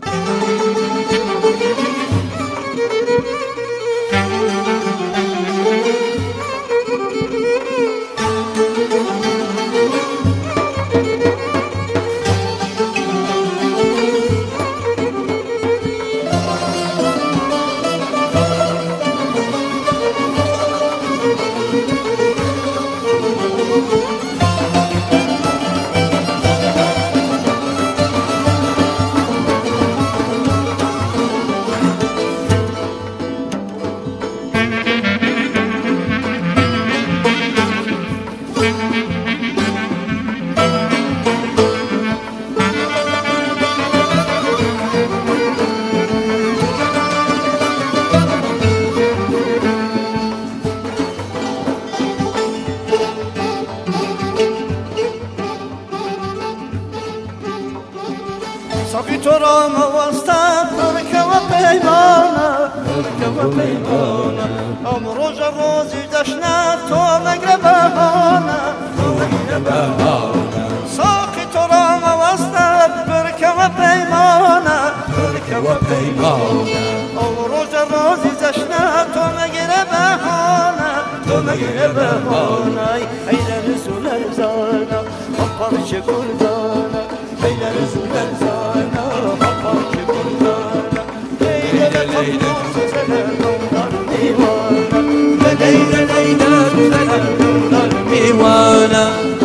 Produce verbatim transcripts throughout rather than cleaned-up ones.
ساقی تو را موستم ترک و پیمانه ترک و پیمانه امروز روزی جشنه تو مگر بهانه تو مگر بهانه ساقی تو را موستم ترک و پیمانه ترک و پیمانه امروز روزی جشنه تو مگر بهانه تو مگر بهانه ایل رسول ارزانه خبر چه گردانه ایل رسول ارزانه خبر چه گردانه لیل لیل لیل لیل میوانه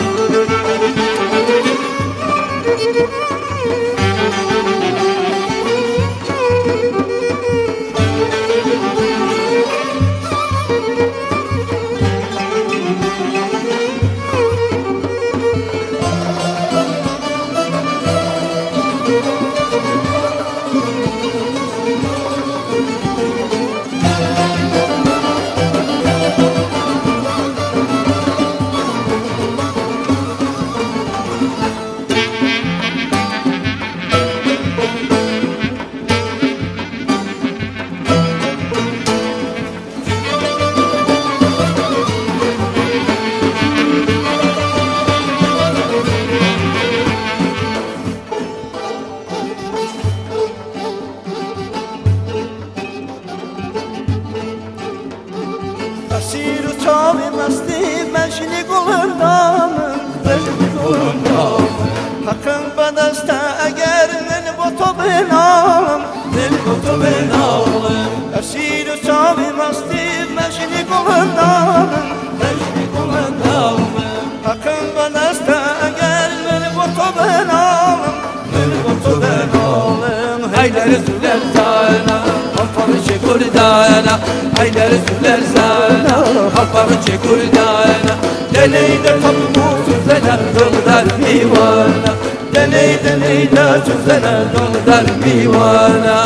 اسیر و چاوی مستی مشنی گلندامم مشنی گلندامم حقم به دست اگر من با تو بنام من با تو بنامم اسیر و چاوی مستی مشنی گلندامم مشنی گلندامم حقم به دست اگر من با تو بنام من با تو بنامم هیل رسول ارزانه خبر چه گردانه هیل رسول ارزانه خبر چه گردانه دلی در خبر زنه دل میوانه دلی دلی در زنه دل میوانه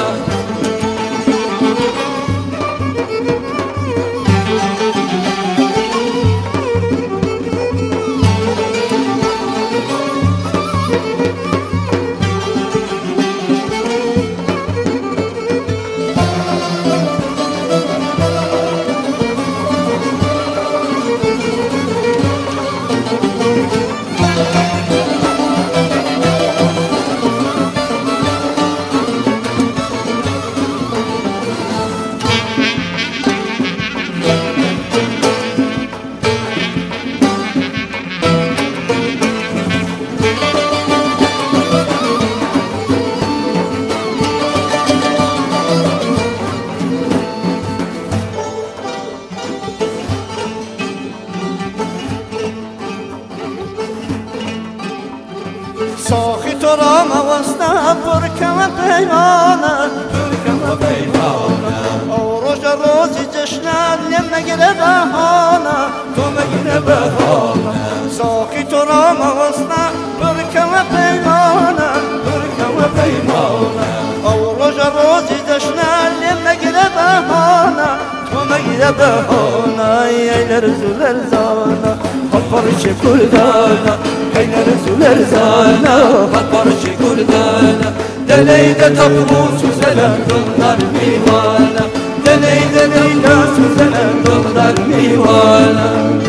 ساقی تو را موستم ترک و پیمانه ترک و پیمانه او روز روزی جشنه نمگیره بهانه تو مگیره بهانه ساقی تو را موستم ترک و پیمانه ترک و پیمانه او روز روزی جشنه نمگیره بهانه تو مگیره بهانه ایل رسول ارزانه خبر چه گردانه ایل رسول ارزانه خبر چه گردانه دلی ده تپو سوزنه دلدار میوانه دلی دلی ده سوزنه دلدار میوانه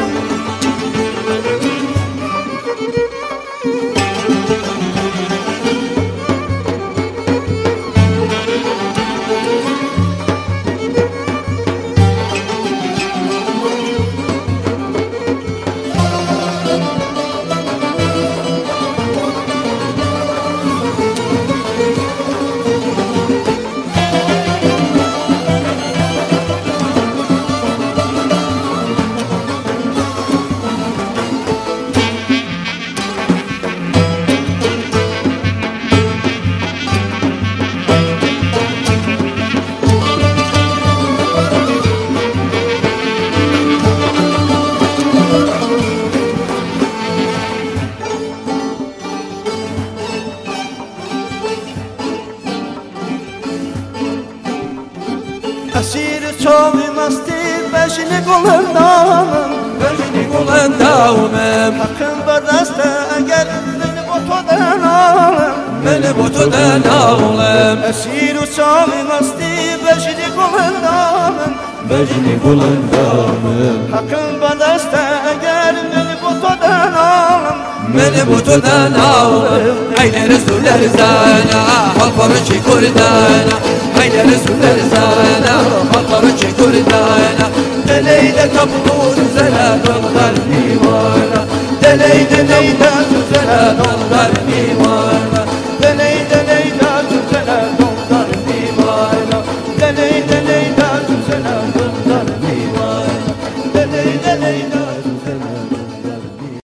اسیر چاوی مستی بشنی گلندامم بشنی گلندامم حقم به دست اگر من با تو دنالم من با تو دنالم اسیر چاوی مستی بشنی گلندامم بشنی گلندامم حقم به دست اگر من با تو دنالم من با تو دنالم عین رسول زنا حال چی کردن عین رسول زنا حال چی کردن دلید تبوز زلال در دیوانه دلید دلید زلال در دیوانه